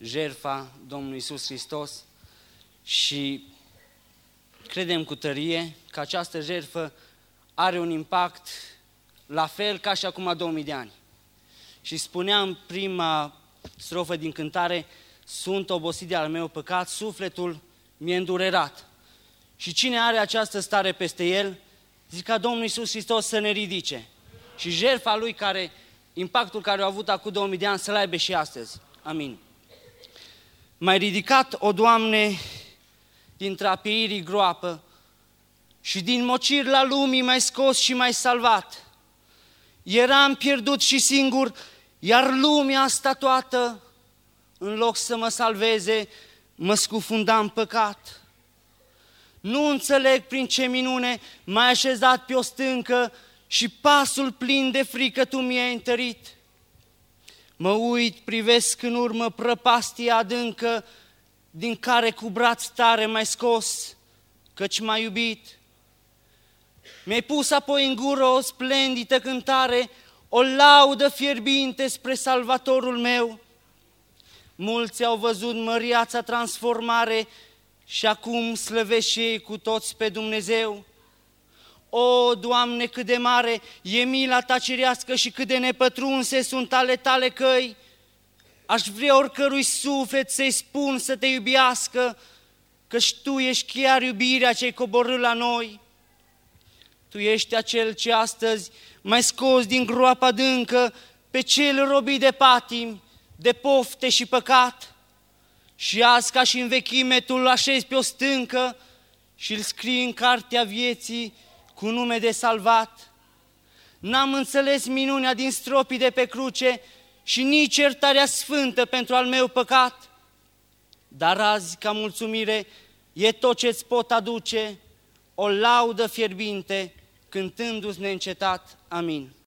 jertfa Domnului Iisus Hristos și credem cu tărie că această jertfă are un impact la fel ca și acum 2000 de ani. Și spuneam prima strofă din cântare, sunt obosit de al meu păcat, sufletul mi-e îndurerat. Și cine are această stare peste el, zic ca Domnul Iisus Hristos să ne ridice. Și jertfa Lui, impactul care a avut acum 2000 de ani, să-l aibă și astăzi. Amin. M-ai ridicat, o Doamne, din trapeirii groapă și din mocir la lumii m-ai scos și m-ai salvat. Eram pierdut și singur, iar lumea asta toată, în loc să mă salveze, mă scufunda în păcat. Nu înțeleg prin ce minune m-ai așezat pe o stâncă și pasul plin de frică tu mi-ai întărit. Mă uit, privesc în urmă prăpastia adâncă, din care cu braț tare m-ai scos, căci m-ai iubit. Mi-ai pus apoi în gură o splendidă cântare, o laudă fierbinte spre Salvatorul meu. Mulți au văzut măriața transformare și acum slăvesc și ei cu toți pe Dumnezeu. O, Doamne, cât de mare e mila Ta cerească și cât de nepătrunse sunt ale Tale căi. Aș vrea oricărui suflet să-i spun să Te iubească, căci Tu ești chiar iubirea ce-ai coborât la noi. Tu ești acel ce astăzi m-ai scos din groapa adâncă pe cel robit de patimi, de pofte și păcat. Și azi, ca și în vechime, Tu îl așezi pe o stâncă și îl scrii în cartea vieții cu nume de salvat. N-am înțeles minunea din stropii de pe cruce și nici iertarea sfântă pentru al meu păcat. Dar azi, ca mulțumire, e tot ce-ți pot aduce, o laudă fierbinte, cântându-ți neîncetat. Amin.